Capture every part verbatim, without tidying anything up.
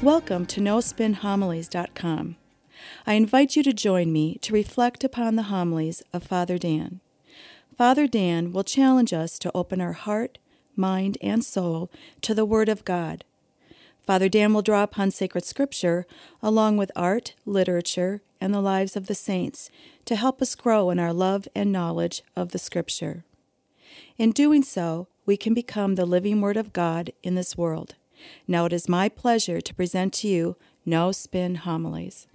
Welcome to no spin homilies dot com. I invite you to join me to reflect upon the homilies of Father Dan. Father Dan will challenge us to open our heart, mind, and soul to the Word of God. Father Dan will draw upon sacred scripture along with art, literature, and the lives of the saints to help us grow in our love and knowledge of the scripture. In doing so, we can become the living Word of God in this world. Now it is my pleasure to present to you No Spin Homilies.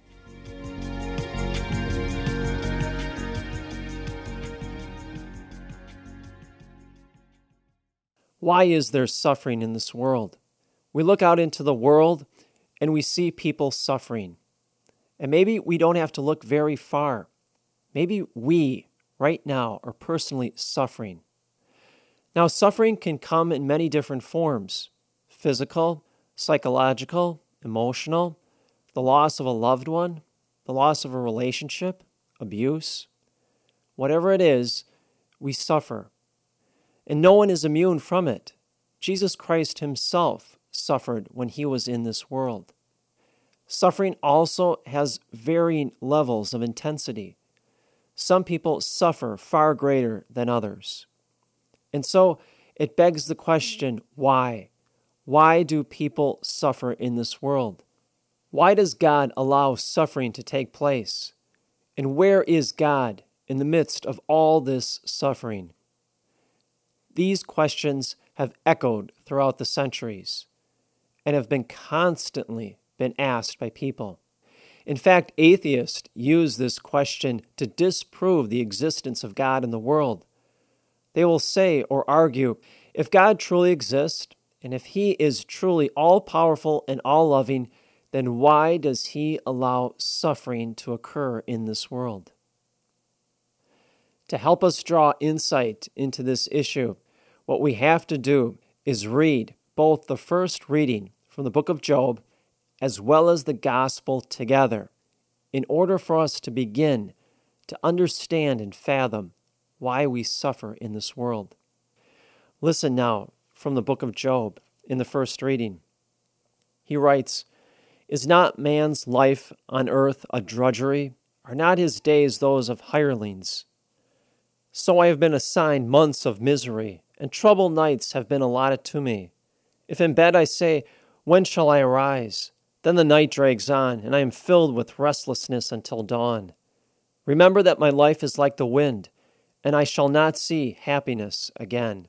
Why is there suffering in this world? We look out into the world and we see people suffering. And maybe we don't have to look very far. Maybe we, right now, are personally suffering. Now, suffering can come in many different forms: physical, psychological, emotional, the loss of a loved one, the loss of a relationship, abuse. Whatever it is, we suffer. And no one is immune from it. Jesus Christ himself suffered when he was in this world. Suffering also has varying levels of intensity. Some people suffer far greater than others. And so it begs the question, why? Why do people suffer in this world? Why does God allow suffering to take place? And where is God in the midst of all this suffering? These questions have echoed throughout the centuries and have been constantly been asked by people. In fact, atheists use this question to disprove the existence of God in the world. They will say or argue, if God truly exists, and if he is truly all-powerful and all-loving, then why does he allow suffering to occur in this world? To help us draw insight into this issue, what we have to do is read both the first reading from the book of Job as well as the gospel together in order for us to begin to understand and fathom why we suffer in this world. Listen now from the book of Job in the first reading. He writes, "Is not man's life on earth a drudgery? Are not his days those of hirelings? So I have been assigned months of misery, and troubled nights have been allotted to me. If in bed I say, when shall I arise? Then the night drags on, and I am filled with restlessness until dawn. Remember that my life is like the wind, and I shall not see happiness again."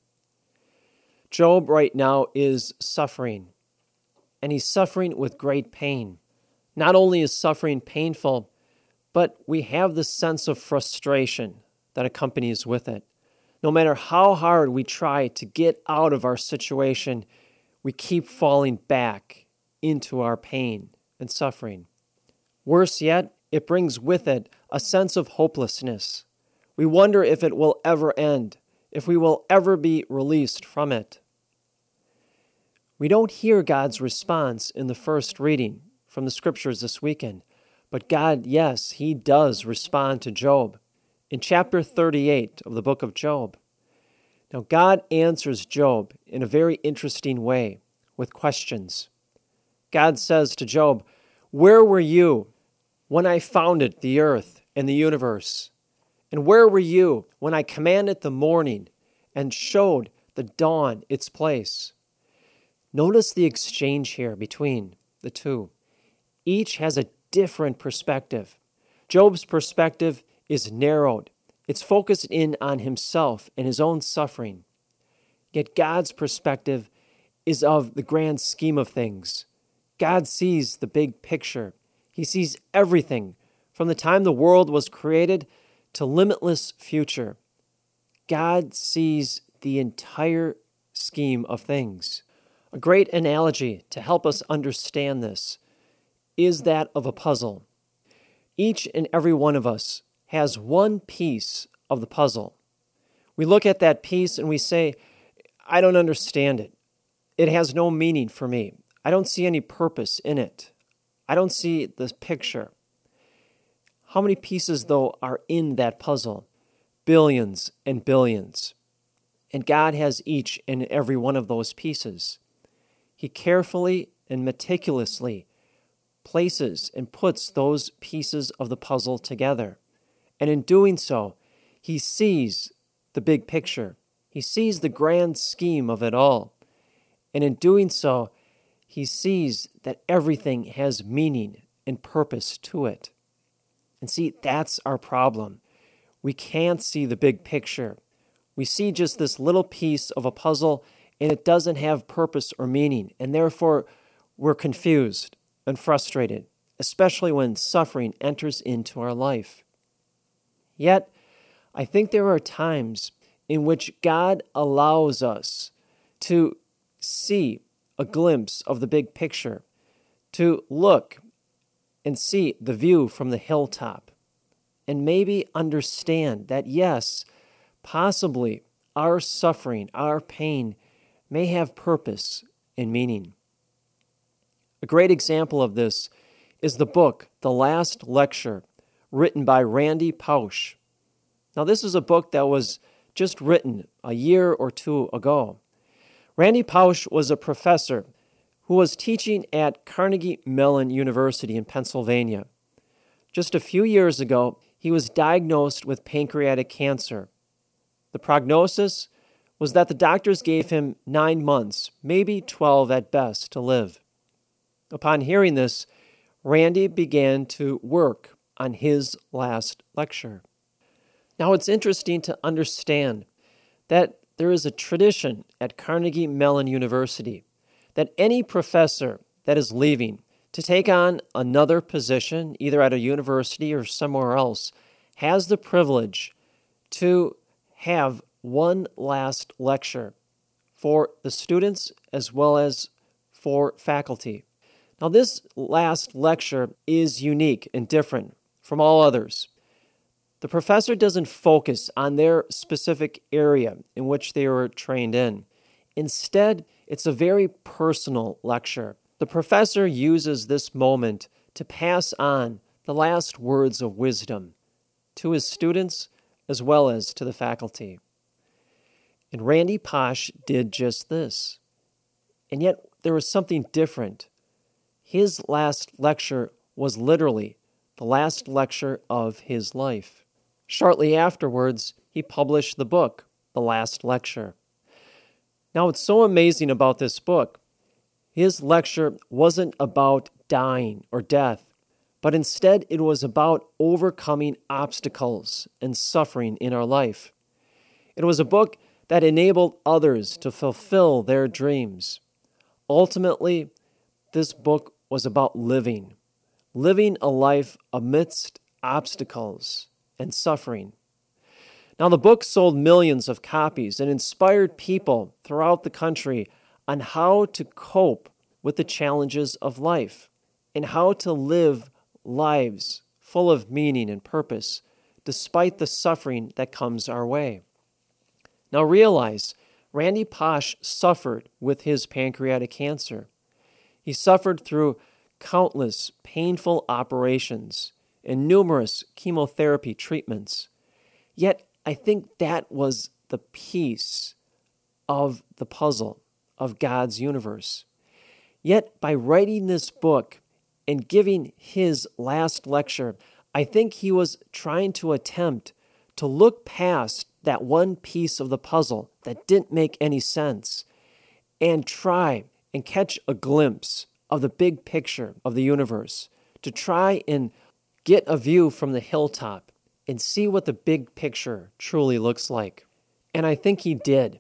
Job right now is suffering, and he's suffering with great pain. Not only is suffering painful, but we have the sense of frustration that accompanies with it. No matter how hard we try to get out of our situation, we keep falling back into our pain and suffering. Worse yet, it brings with it a sense of hopelessness. We wonder if it will ever end, if we will ever be released from it. We don't hear God's response in the first reading from the scriptures this weekend, but God, yes, he does respond to Job in chapter thirty-eight of the book of Job. Now, God answers Job in a very interesting way with questions. God says to Job, "Where were you when I founded the earth and the universe? And where were you when I commanded the morning and showed the dawn its place?" Notice the exchange here between the two. Each has a different perspective. Job's perspective is narrowed. It's focused in on himself and his own suffering. Yet God's perspective is of the grand scheme of things. God sees the big picture. He sees everything from the time the world was created to limitless future. God sees the entire scheme of things. A great analogy to help us understand this is that of a puzzle. Each and every one of us has one piece of the puzzle. We look at that piece and we say, I don't understand it. It has no meaning for me. I don't see any purpose in it. I don't see the picture. How many pieces, though, are in that puzzle? Billions and billions. And God has each and every one of those pieces. He carefully and meticulously places and puts those pieces of the puzzle together. And in doing so, he sees the big picture. He sees the grand scheme of it all. And in doing so, he sees that everything has meaning and purpose to it. And see, that's our problem. We can't see the big picture. We see just this little piece of a puzzle, and it doesn't have purpose or meaning. And therefore, we're confused and frustrated, especially when suffering enters into our life. Yet, I think there are times in which God allows us to see a glimpse of the big picture, to look and see the view from the hilltop, and maybe understand that, yes, possibly our suffering, our pain may have purpose and meaning. A great example of this is the book, The Last Lecture, written by Randy Pausch. Now, this is a book that was just written a year or two ago. Randy Pausch was a professor who was teaching at Carnegie Mellon University in Pennsylvania. Just a few years ago, he was diagnosed with pancreatic cancer. The prognosis was that the doctors gave him nine months, maybe twelve at best, to live. Upon hearing this, Randy began to work on his last lecture. Now, it's interesting to understand that there is a tradition at Carnegie Mellon University that any professor that is leaving to take on another position, either at a university or somewhere else, has the privilege to have one last lecture for the students as well as for faculty. Now, this last lecture is unique and different from all others. The professor doesn't focus on their specific area in which they were trained in. Instead, it's a very personal lecture. The professor uses this moment to pass on the last words of wisdom to his students as well as to the faculty. And Randy Pausch did just this. And yet, there was something different. His last lecture was literally the last lecture of his life. Shortly afterwards, he published the book, The Last Lecture. Now, what's so amazing about this book, his lecture wasn't about dying or death, but instead it was about overcoming obstacles and suffering in our life. It was a book that enabled others to fulfill their dreams. Ultimately, this book was about living, living a life amidst obstacles and suffering. Now, the book sold millions of copies and inspired people throughout the country on how to cope with the challenges of life and how to live lives full of meaning and purpose despite the suffering that comes our way. Now, realize Randy Pausch suffered with his pancreatic cancer. He suffered through countless painful operations and numerous chemotherapy treatments. Yet, I think that was the piece of the puzzle of God's universe. Yet, by writing this book and giving his last lecture, I think he was trying to attempt to look past that one piece of the puzzle that didn't make any sense and try and catch a glimpse of the big picture of the universe, to try and get a view from the hilltop and see what the big picture truly looks like. And I think he did.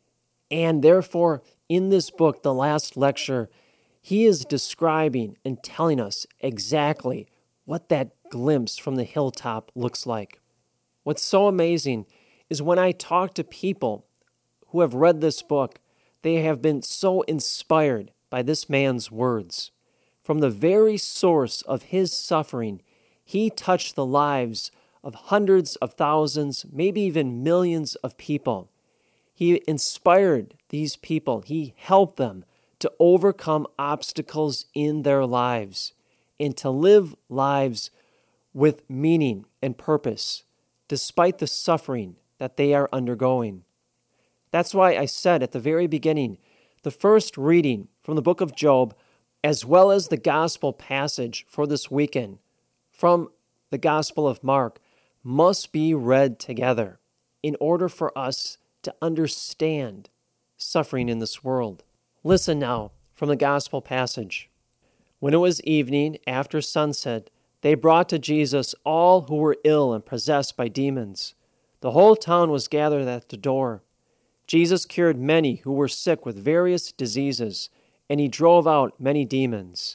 And therefore, in this book, The Last Lecture, he is describing and telling us exactly what that glimpse from the hilltop looks like. What's so amazing is when I talk to people who have read this book, they have been so inspired by this man's words. From the very source of his suffering, he touched the lives of hundreds of thousands, maybe even millions of people. He inspired these people. He helped them to overcome obstacles in their lives and to live lives with meaning and purpose, despite the suffering that they are undergoing. That's why I said at the very beginning, the first reading from the book of Job as well as the gospel passage for this weekend from the Gospel of Mark, must be read together in order for us to understand suffering in this world. Listen now from the gospel passage. When it was evening, after sunset, they brought to Jesus all who were ill and possessed by demons. The whole town was gathered at the door. Jesus cured many who were sick with various diseases, and he drove out many demons.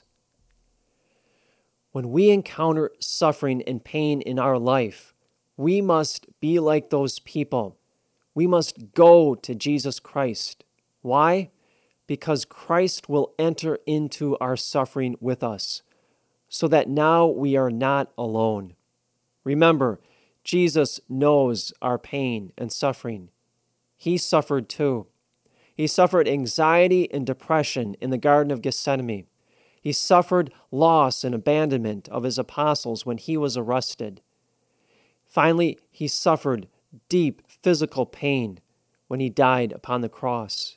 When we encounter suffering and pain in our life, we must be like those people. We must go to Jesus Christ. Why? Because Christ will enter into our suffering with us, so that now we are not alone. Remember, Jesus knows our pain and suffering. He suffered too. He suffered anxiety and depression in the Garden of Gethsemane. He suffered loss and abandonment of his apostles when he was arrested. Finally, he suffered deep physical pain when he died upon the cross.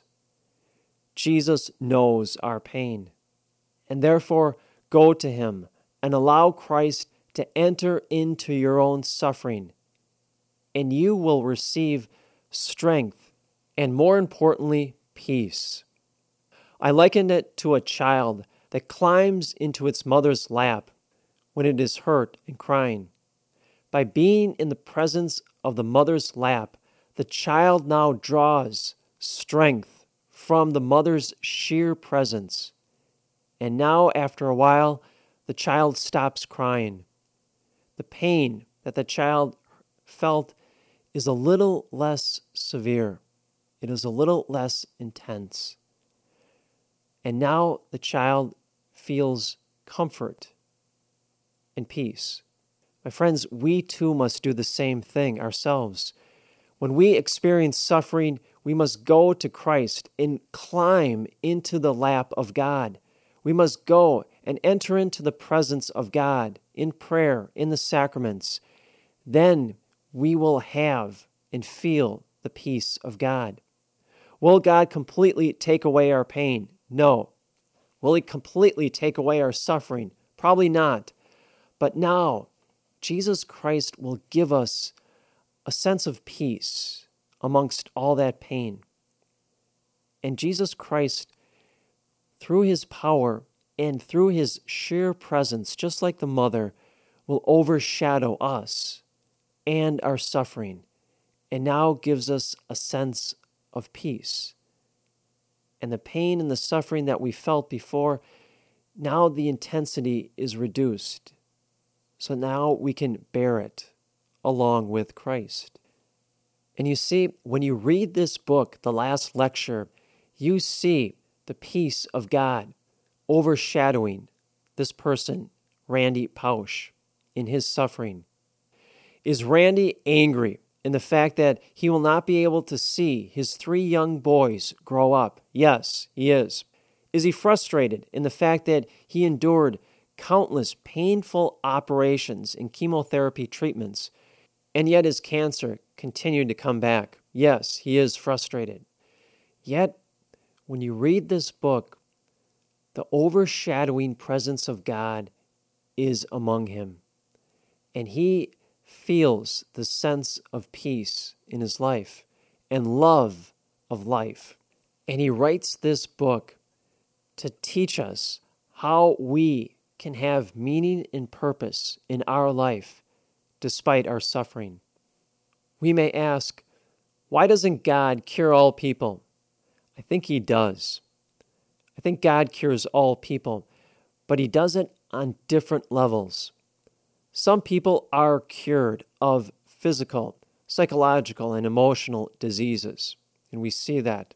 Jesus knows our pain, and therefore go to him and allow Christ to enter into your own suffering, and you will receive strength and, more importantly, peace. I likened it to a child that climbs into its mother's lap when it is hurt and crying. By being in the presence of the mother's lap, the child now draws strength from the mother's sheer presence. And now, after a while, the child stops crying. The pain that the child felt is a little less severe. It is a little less intense. And now the child feels comfort and peace. My friends, we too must do the same thing ourselves. When we experience suffering, we must go to Christ and climb into the lap of God. We must go and enter into the presence of God in prayer, in the sacraments. Then we will have and feel the peace of God. Will God completely take away our pain? No. Will he completely take away our suffering? Probably not. But now, Jesus Christ will give us a sense of peace amongst all that pain. And Jesus Christ, through his power and through his sheer presence, just like the mother, will overshadow us and our suffering, and now gives us a sense of peace. And the pain and the suffering that we felt before, now the intensity is reduced. So now we can bear it along with Christ. And you see, when you read this book, the last lecture, you see the peace of God overshadowing this person, Randy Pausch, in his suffering. Is Randy angry in the fact that he will not be able to see his three young boys grow up? Yes, he is. Is he frustrated in the fact that he endured countless painful operations and chemotherapy treatments, and yet his cancer continued to come back? Yes, he is frustrated. Yet, when you read this book, the overshadowing presence of God is among him, and he feels the sense of peace in his life and love of life. And he writes this book to teach us how we can have meaning and purpose in our life despite our suffering. We may ask, why doesn't God cure all people? I think he does. I think God cures all people, but he does it on different levels. Some people are cured of physical, psychological, and emotional diseases, and we see that.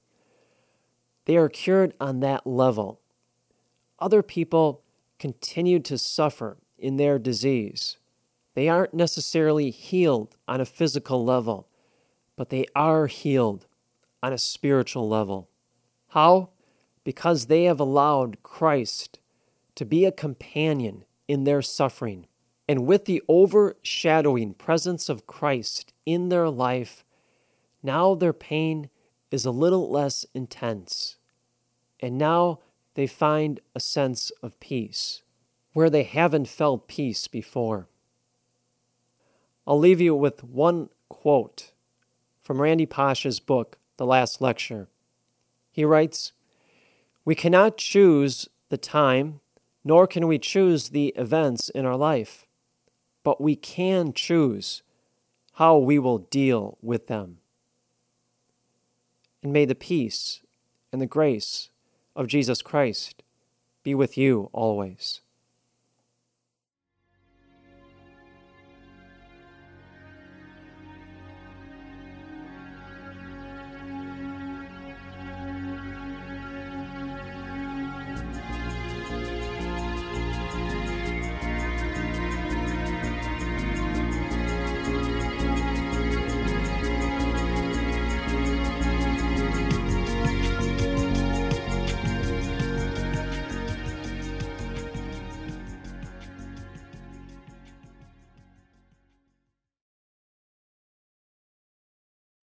They are cured on that level. Other people continue to suffer in their disease. They aren't necessarily healed on a physical level, but they are healed on a spiritual level. How? Because they have allowed Christ to be a companion in their suffering. And with the overshadowing presence of Christ in their life, now their pain is a little less intense. And now they find a sense of peace where they haven't felt peace before. I'll leave you with one quote from Randy Pasha's book, The Last Lecture. He writes, "We cannot choose the time, nor can we choose the events in our life, but we can choose how we will deal with them." And may the peace and the grace of Jesus Christ be with you always.